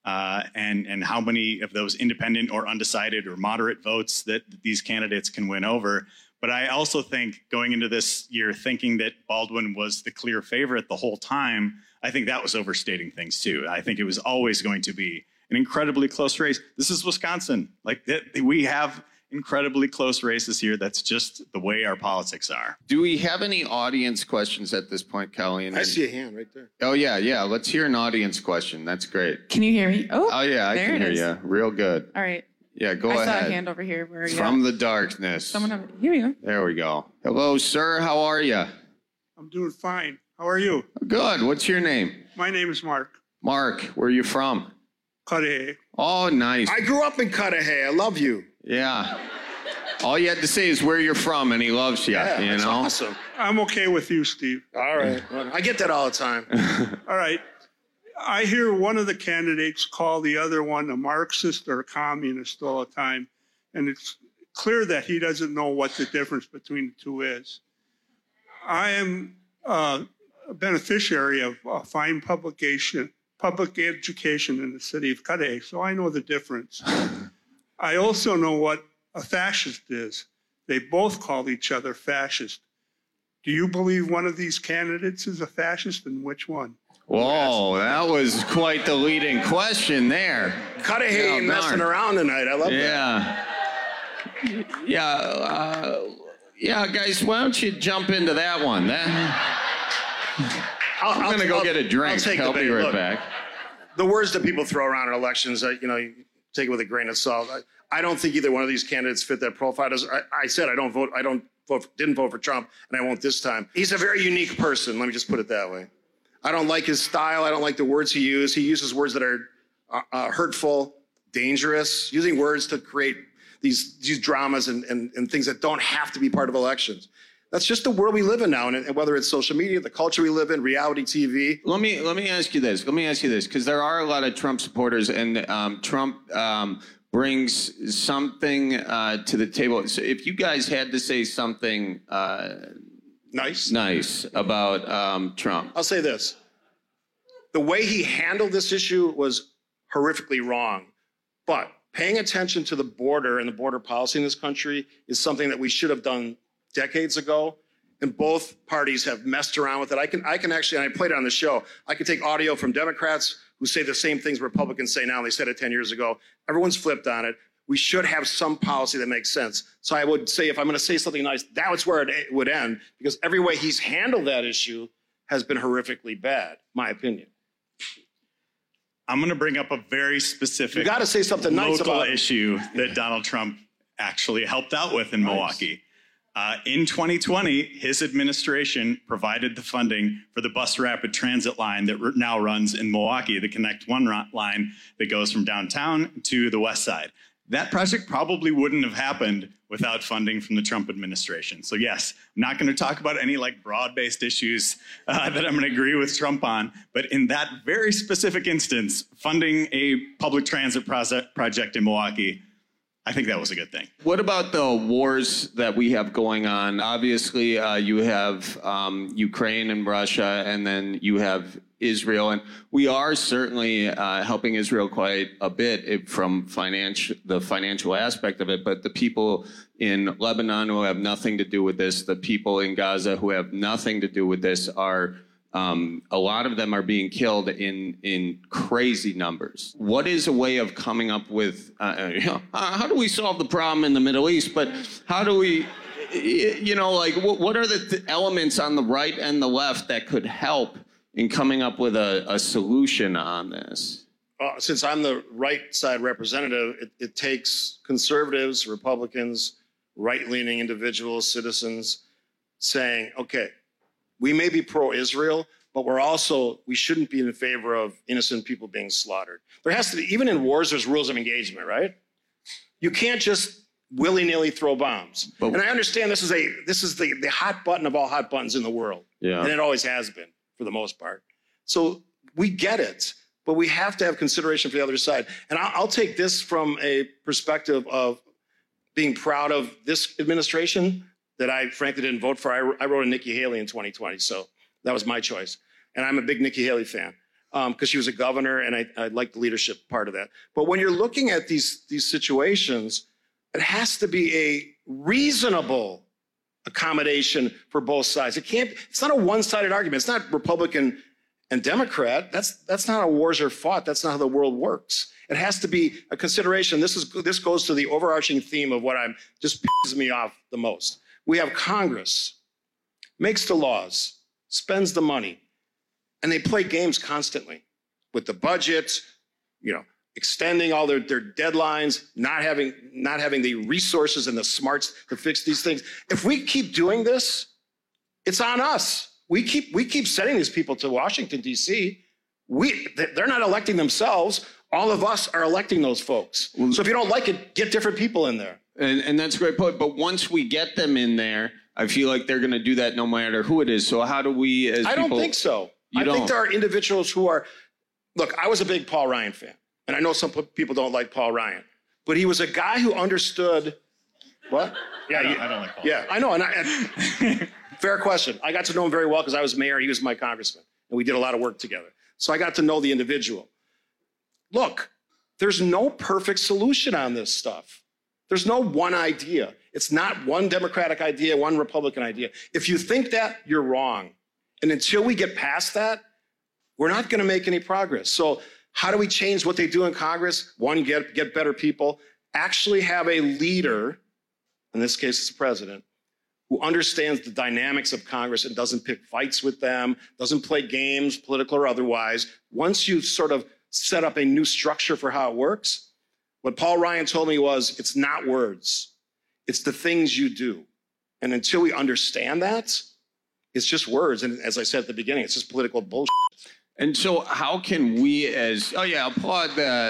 and how many of those independent or undecided or moderate votes that these candidates can win over. But I also think going into this year thinking that Baldwin was the clear favorite the whole time, I think that was overstating things too. I think it was always going to be an incredibly close race. This is Wisconsin. We have incredibly close races here. That's just the way our politics are. Do we have any audience questions at this point, Colleen? I see a hand right there. Oh, yeah. Let's hear an audience question. That's great. Can you hear me? Oh yeah, I can hear you. Real good. All right. Yeah, go ahead. I saw a hand over here. Where are you From at? the darkness. Here we go. There we go. Hello, sir. How are you? I'm doing fine. How are you? Good. What's your name? My name is Mark. Mark, where are you from? Cudahy. Oh, nice. I grew up in Cudahy. I love you. Yeah. All you had to say is where you're from, and he loves you. Yeah, that's awesome. I'm okay with you, Steve. All right. I get that all the time. All right. I hear one of the candidates call the other one a Marxist or a communist all the time, and it's clear that he doesn't know what the difference between the two is. I am a beneficiary of fine public education in the city of Cudahy, so I know the difference. I also know what a fascist is. They both call each other fascist. Do you believe one of these candidates is a fascist, and which one? Whoa, that was quite the leading question there. Cudahy ain't messing around tonight. I love that. Yeah, guys, why don't you jump into that one? I'm going to go get a drink. I'll be right back. The words that people throw around in elections, you take it with a grain of salt. I don't think either one of these candidates fit that profile. I said I didn't vote for Trump, and I won't this time. He's a very unique person. Let me just put it that way. I don't like his style. I don't like the words he uses. He uses words that are hurtful, dangerous, using words to create these dramas and things that don't have to be part of elections. That's just the world we live in now, and whether it's social media, the culture we live in, reality TV. Let me ask you this, because there are a lot of Trump supporters, and Trump brings something to the table. So if you guys had to say something nice about Trump. I'll say this. The way he handled this issue was horrifically wrong. But paying attention to the border and the border policy in this country is something that we should have done decades ago. And both parties have messed around with it. I can actually, and I played it on the show, I can take audio from Democrats who say the same things Republicans say now, and they said it 10 years ago. Everyone's flipped on it. we should have some policy that makes sense. So I would say if I'm going to say something nice, that's where it would end, because every way he's handled that issue has been horrifically bad, my opinion. I'm going to bring up a very specific You got to say something nice local about it. issue that Donald Trump actually helped out with in Milwaukee. In 2020, his administration provided the funding for the bus rapid transit line that now runs in Milwaukee, the Connect One line that goes from downtown to the west side. That project probably wouldn't have happened without funding from the Trump administration. So yes, I'm not going to talk about any like broad-based issues that I'm going to agree with Trump on, but in that very specific instance, funding a public transit project in Milwaukee, I think that was a good thing. What about the wars that we have going on? Obviously, you have Ukraine and Russia, and then you have Israel. And we are certainly helping Israel quite a bit from the financial aspect of it. But the people in Lebanon who have nothing to do with this, the people in Gaza who have nothing to do with this are a lot of them are being killed in crazy numbers. What is a way of coming up with, how do we solve the problem in the Middle East? But how do we, what are the elements on the right and the left that could help in coming up with a solution on this? Since I'm the right side representative, it takes conservatives, Republicans, right-leaning individuals, citizens saying, okay, we may be pro-Israel, but we shouldn't be in favor of innocent people being slaughtered. There has to be, even in wars, there's rules of engagement, right? You can't just willy-nilly throw bombs. And I understand this is the hot button of all hot buttons in the world. Yeah. And it always has been, for the most part. So we get it, but we have to have consideration for the other side. And I'll take this from a perspective of being proud of this administration that I frankly didn't vote for. I wrote a Nikki Haley in 2020, so that was my choice. And I'm a big Nikki Haley fan because she was a governor, and I like the leadership part of that. But when you're looking at these situations, it has to be a reasonable accommodation for both sides. It's not a one-sided argument. It's not Republican and Democrat. That's not how wars are fought. That's not how the world works. It has to be a consideration. This goes to the overarching theme of what just pisses me off the most. We have Congress, makes the laws, spends the money, and they play games constantly with the budget, extending all their deadlines, not having the resources and the smarts to fix these things. If we keep doing this, it's on us. We keep sending these people to Washington, D.C. They're not electing themselves. All of us are electing those folks. So if you don't like it, get different people in there. And that's a great point. But once we get them in there, I feel like they're going to do that no matter who it is. So how do we as I people... don't think so. I think there are individuals who are... Look, I was a big Paul Ryan fan. And I know some people don't like Paul Ryan. But he was a guy who understood... What? Yeah, I don't like Paul. Yeah, I know. And fair question. I got to know him very well because I was mayor. He was my congressman. And we did a lot of work together. So I got to know the individual. Look, there's no perfect solution on this stuff. There's no one idea. It's not one Democratic idea, one Republican idea. If you think that, you're wrong. And until we get past that, we're not going to make any progress. So how do we change what they do in Congress? One, get better people. Actually have a leader, in this case it's the president, who understands the dynamics of Congress and doesn't pick fights with them, doesn't play games, political or otherwise. Once you sort of set up a new structure for how it works, what Paul Ryan told me was, it's not words. It's the things you do. And until we understand that, it's just words. And as I said at the beginning, it's just political bullshit. And so how can we applaud.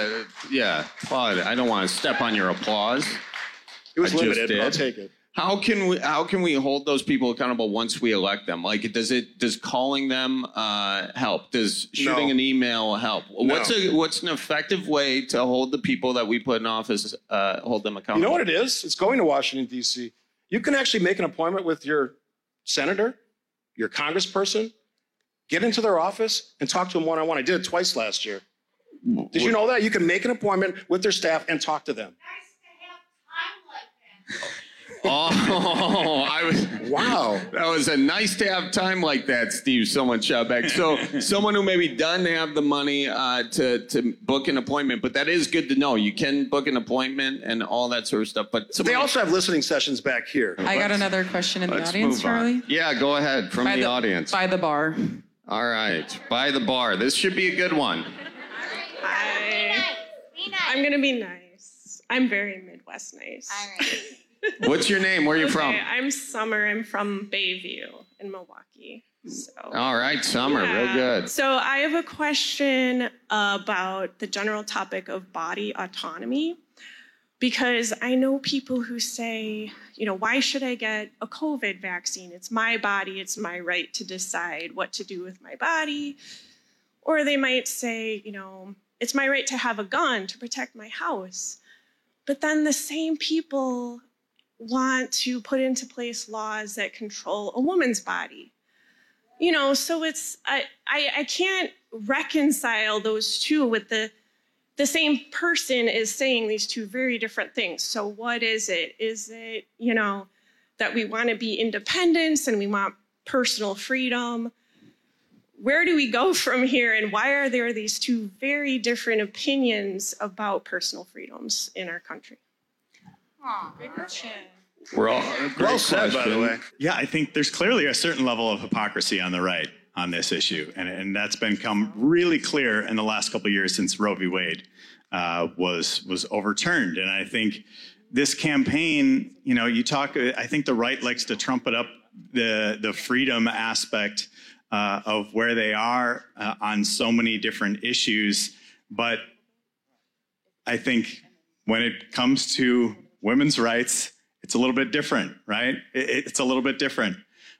I don't want to step on your applause. It was limited, but I'll take it. How can we hold those people accountable once we elect them? Like, does calling them help? Does shooting an email help? No. What's an effective way to hold the people that we put in office, hold them accountable? You know what it is? It's going to Washington, D.C. You can actually make an appointment with your senator, your congressperson, get into their office and talk to them one-on-one. I did it twice last year. Did you know that? You can make an appointment with their staff and talk to them. Oh, wow. That was a nice to have time like that, Steve. Someone shot back. So someone who maybe doesn't have the money to book an appointment, but that is good to know. You can book an appointment and all that sort of stuff. But they also have listening sessions back here. I got another question in the audience, Charlie. Yeah, go ahead from the audience. By the bar. All right, by the bar. This should be a good one. I'm going to be nice. I'm very Midwest nice. All right. What's your name? Where are you from? I'm Summer. I'm from Bayview in Milwaukee. So. All right, Summer. Yeah. Real good. So I have a question about the general topic of body autonomy, because I know people who say, why should I get a COVID vaccine? It's my body. It's my right to decide what to do with my body. Or they might say, it's my right to have a gun to protect my house. But then the same people want to put into place laws that control a woman's body. So it's, I can't reconcile those two with the same person is saying these two very different things. So what is it? Is it, that we want to be independent and we want personal freedom? Where do we go from here? And why are there these two very different opinions about personal freedoms in our country? Good question. We're all well said, by the way. Yeah, I think there's clearly a certain level of hypocrisy on the right on this issue, and that's become really clear in the last couple of years since Roe v. Wade was overturned. And I think this campaign, I think the right likes to trumpet up the freedom aspect of where they are on so many different issues, but I think when it comes to women's rights, it's a little bit different, right? It's a little bit different.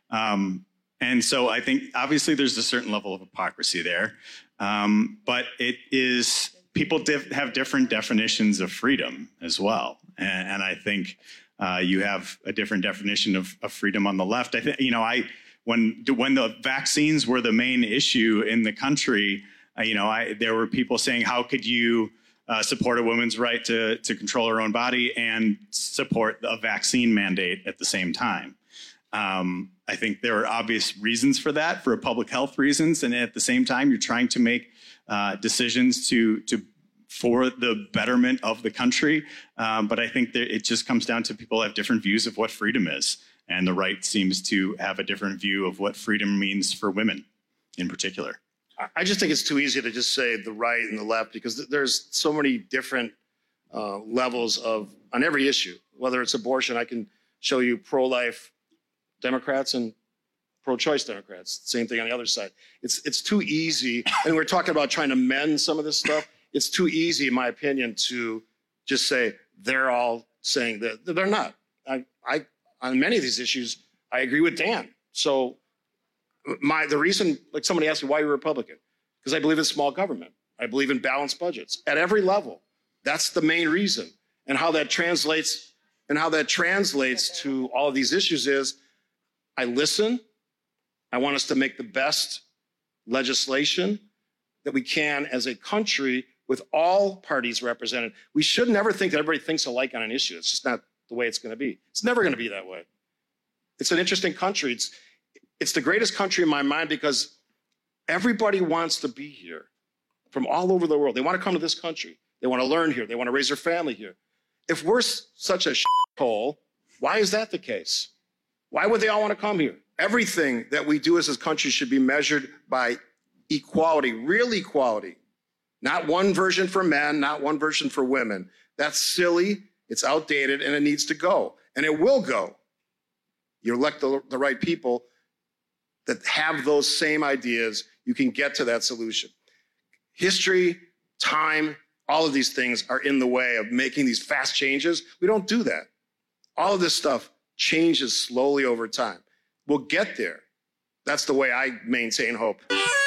And so I think obviously there's a certain level of hypocrisy there, but it is, people have different definitions of freedom as well. And I think you have a different definition of freedom on the left. I think, when the vaccines were the main issue in the country, there were people saying, how could you support a woman's right to control her own body and support a vaccine mandate at the same time? I think there are obvious reasons for that, for public health reasons, and at the same time, you're trying to make decisions for the betterment of the country. But I think that it just comes down to people have different views of what freedom is, and the right seems to have a different view of what freedom means for women in particular. I just think it's too easy to just say the right and the left, because there's so many different levels on every issue. Whether it's abortion, I can show you pro-life Democrats and pro-choice Democrats. Same thing on the other side. It's too easy, and we're talking about trying to mend some of this stuff. It's too easy, in my opinion, to just say they're all saying that. They're not. I on many of these issues, I agree with Dan. So the reason, like somebody asked me, why you're Republican? Because I believe in small government. I believe in balanced budgets at every level. That's the main reason. And how that translates to all of these issues is I listen. I want us to make the best legislation that we can as a country with all parties represented. We should never think that everybody thinks alike on an issue. It's just not the way it's going to be. It's never going to be that way. It's an interesting country. It's the greatest country in my mind because everybody wants to be here from all over the world. They want to come to this country. They want to learn here. They want to raise their family here. If we're such a shithole, why is that the case? Why would they all want to come here? Everything that we do as a country should be measured by equality, real equality. Not one version for men, not one version for women. That's silly, it's outdated, and it needs to go. And it will go. You elect the right people that have those same ideas, you can get to that solution. History, time, all of these things are in the way of making these fast changes. We don't do that. All of this stuff changes slowly over time. We'll get there. That's the way I maintain hope.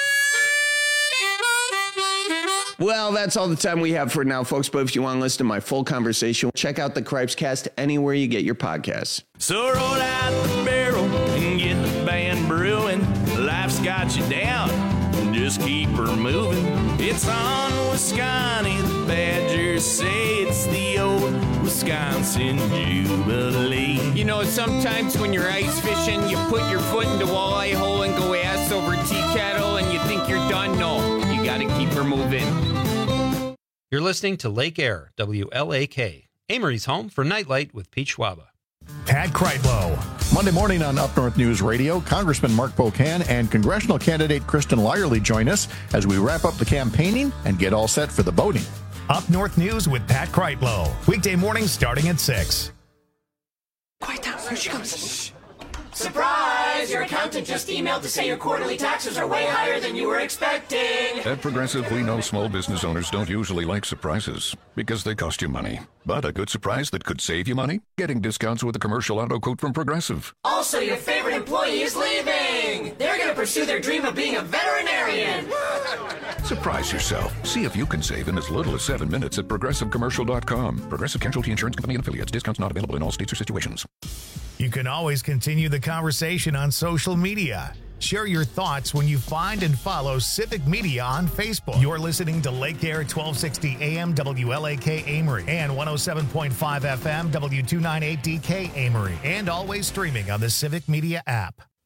Well, that's all the time we have for now, folks. But if you want to listen to my full conversation, check out the Cripescast anywhere you get your podcasts. So roll out the barrel and get the band brewing. Life's got you down, just keep her moving. It's on Wisconsin, the Badgers say it's the old Wisconsin Wisconsin Jubilee. You know, sometimes when you're ice fishing, you put your foot in the walleye hole and go ass over tea kettle and you think you're done. No, you got to keep her moving. You're listening to Lake Air, WLAK, Amory's home for Nightlight with Pete Schwaba. Pat Kreitlow. Monday morning on Up North News Radio, Congressman Mark Pocan and congressional candidate Kristen Lyerly join us as we wrap up the campaigning and get all set for the voting. Up North News with Pat Kreitlow. Weekday mornings starting at 6. Quiet down. Here she comes. Surprise! Your accountant just emailed to say your quarterly taxes are way higher than you were expecting. At Progressive, we know small business owners don't usually like surprises because they cost you money. But a good surprise that could save you money? Getting discounts with a commercial auto quote from Progressive. Also, your favorite employee is leaving. They're going to pursue their dream of being a veterinarian. Surprise yourself. See if you can save in as little as 7 minutes at ProgressiveCommercial.com. Progressive Casualty Insurance Company and Affiliates. Discounts not available in all states or situations. You can always continue the conversation on social media. Share your thoughts when you find and follow Civic Media on Facebook. You're listening to Lake Air 1260 AM WLAK Amory and 107.5 FM W298DK Amory, and always streaming on the Civic Media app.